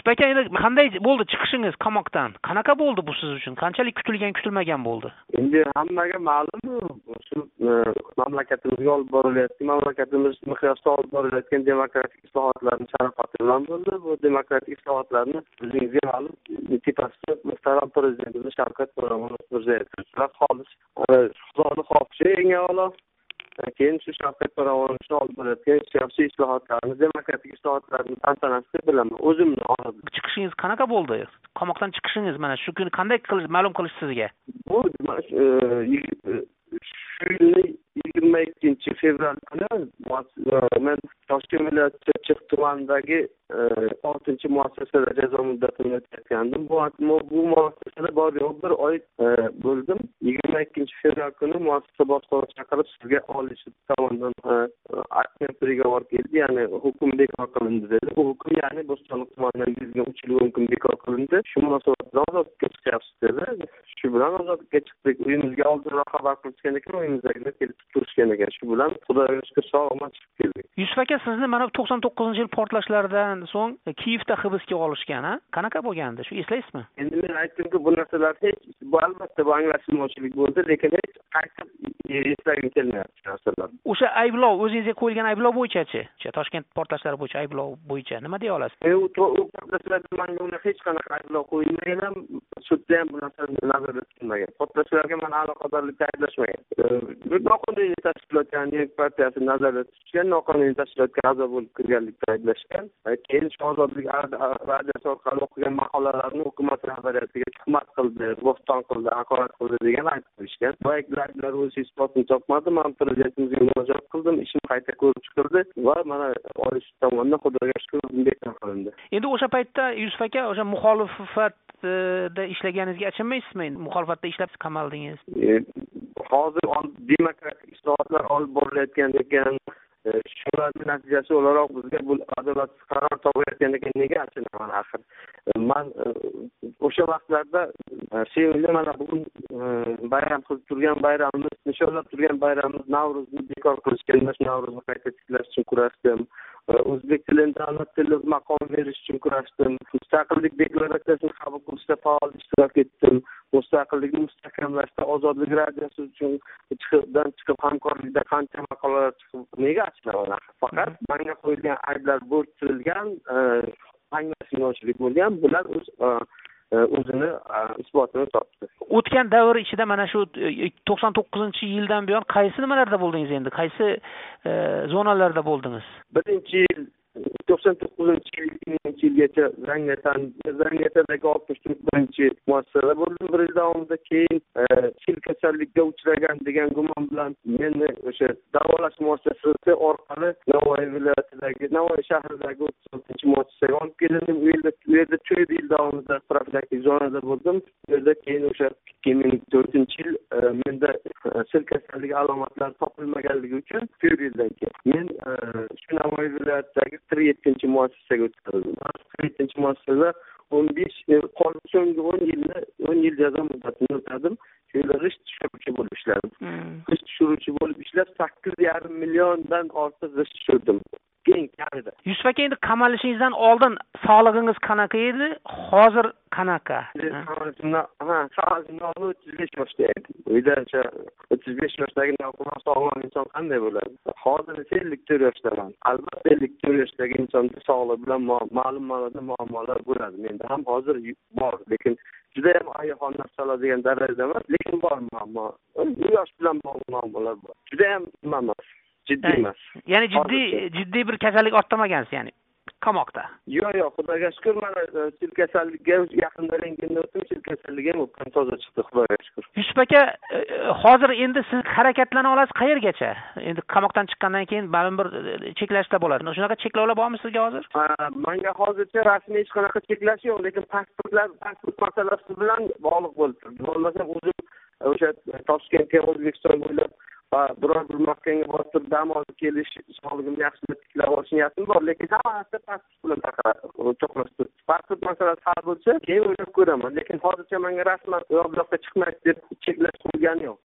Yusuf aka, endi qanday bo'ldi chiqishingiz qamoqdan? Qanaqa bo'ldi bu siz uchun? Qanchalik kutilgan, kutilmagan bo'ldi? Endi hammaga ma'lum, shu mamlakatimizga olib borilayotgan, mamlakatimiz miqyosida olib borilayotgan demokratik islohotlarning sharofati bilan bo'ldi. Bu demokratik islohotlarni o'zingizga ma'lum, tepasida muhtaram prezidentimiz Shavkat Mirziyoyev xolis Xudoni xohishi eng avvalo, keyin shu Shavkat Miromonovich olib borayotgan siyosiy islohotlarni, demokratik islohotlarni tantanasida bilaman, o'zimni olib. Chiqishingiz qanaqa bo'ldi? Qamoqdan chiqishingiz mana shu kuni qanday ma'lum qilish sizga? Bu shu yilning 22-fevral kuni men Toshkent viloyati Chirchiq tumanidagi 6-muassasada jazo muddatini o'tkazgandim. Bu muassasada bor yo'q bir oy bo'ldim. 22-fevral kuni muassasa boshlig'ini chaqirib sizga Oliy sud tomonidan prigovor keldi, ya'ni hukm bekor qilindi dedi. Bu hukm ya'ni Bo'stonliq tumanidan berilgan 3 yil hukm bekor qilindi. Shu munosabat bilan ozodlikka chiqyapsiz dedi. Shu bilan ozodlikka chiqdik. Uyimizga oldinroq xabar qilishgan ekan, uyimizdagilar kelib turishgan ekan. Shu bilan Xudoga shukr sog'-omon chiqib keldik. Yusuf aka, sizni mana 99-yil portlashlardan so'ng Kiyevda hibsga olishgan, ha? Qanaqa bo'lgandi? Shu eslaysizmi? Endi men aytdimki, bu narsalar hech albatta bu anglashilmovchilik bo'ldi, lekin hech qaytib eslagim kelmayapti narsalar. O'sha ayblov, o'zingizga qo'yilgan ayblov bo'yicha-chi? Toshkent portlashlari bo'yicha ayblov bo'yicha nima deya olasiz? U portlashlarga menga hech qanaqa ayblov qo'yilmagan, sudda ham bu narsa nazarda tutilmagan. Portlashlarga meni aloqadorlikda ayblashmagan. Noqonuniy tashkilot, ya'ni partiyasi nazarda tutgan, noqonuniy tashkilotga a'zo bo'lib kirganlikda ayblashgan. Keyin ozodlik radiosi orqali o'qigan maqolalarni hukumat rahbariyatiga tuhmat qildi, bo'ston qildi, haqorat qildi degan aytib qo'yishgan. Bu ayblar o'z isbotini topmadi. Men prezidentimizga murojaat qildim, ishim qayta ko'rib chiqildi va mana Oliy sud tomonidan Xudoga shukr bekor qilindi. Endi o'sha paytda Yusuf aka, o'sha muxolifatda ishlaganingizga achinmaysizmi? Muxolifatda ishlab qamaldingiz. Hozir demokratik islohotlar olib borilayotgan ekan, shularning natijasi o'laroq bizga bu adolatsiz qaror topayotgan ekan, nega achinaman axir? Men o'sha vaqtlarda sevindim, mana bugun bayram qilib turgan bayramimiz, nishonlab turgan bayramimiz Navro'zni bekor qilishga emas, Navro'zni qayta tiklash uchun kurashdim. O'zbek tiliga davlat tili maqom berish uchun kurashdim. Mustaqillik deklaratsiyasini qabul qilishda faol ishtirok etdim. Mustaqillikni mustahkamlashda Ozodlik radiosi uchun chiqib hamkorlikda qancha maqolalar chiqib, nega achinaman? Faqat menga qo'yilgan ayblar bo'rttirilgan, anglashilmovchilik bo'lgan, bular o'zini isbotini topdi. O'tgan davr ichida mana shu 99-yildan buyon qaysi nimalarda bo'ldingiz endi? Qaysi zonalarda bo'ldingiz? Birinchi yil 99-yilgacha Zangiotadagi 61-muassasada bo'ldim. Bir yil davomida keyin sil kasallikka uchragan degan gumon bilan meni o'sha davolash muassasasi orqali Navoiy viloyatidagi, Navoiy shahridagi 36-muassasaga olib kelindim. U yerda 4 yil davomida profilaktik zonada bo'ldim. Bu yerda keyin o'sha 2004-yil menda sil kasalligi alomatlari topilmaganligi uchun 4 yildan keyin men shu Navoiy viloyatidagi 7-muassasaga o'tkazildim. 7-muassasada so'nggi 10 yil jazo muddatini o'tadim. Shu yerda g'isht tushiruvchi bo'lib ishladim. G'isht tushiruvchi bo'lib ishlab 8,5 milliondan ortiq g'isht tushirdim. Kamida. Yusuf aka, endi qamalishingizdan oldin sog'lig'ingiz qanaqa edi? Hozir qanaqa? Sog'lig'im 35 yoshda edi. Uyda 35 yoshdagi sog'lom inson qanday bo'ladi? Hozir 54 yoshdaman. Albatta 54 yoshdagi insonda sog'liq bilan ma'lum ma'noda muammolar bo'ladi. Menda ham hozir bor, lekin juda ham oyaxon soladigan darajada emas, lekin bor muammo. Yosh bilan bog'liq muammolar bor. Juda ham emas. Jiddiy emas. Ya'ni jiddiy bir kasallik orttamagansiz, ya'ni qamoqda. Yo'q, Xudoga shukr, mana sil kasallikka yaqinda rentgendan o'tdim, sil kasalligi ham o'tgan toza chiqdi, Xudoga shukr. Yusuf aka, hozir endi siz harakatlana olasiz qayergacha? Endi qamoqdan chiqqandan keyin ma'lum bir cheklashlar bo'ladi. Shunaqa cheklovlar bormi sizga hozir? Menga hozircha rasmiy hech qanaqa cheklash yo'q, lekin pasport masalasi bilan bog'liq bo'lib turibdi. Bo'lmasam o'zim o'sha Toshkentga, O'zbekiston bo'ylab biror bir maskanga borib dam olib kelish, sog'lig'imni yaxshilab tiklab olish niyatim bor, lekin hammasi pasport bilan to'qnashib. Pasport masalasi hal bo'lsa, keyin o'ylab ko'raman, lekin hozircha menga rasman u yoqqa chiqmaysiz deb cheklash qo'ygani yo'q.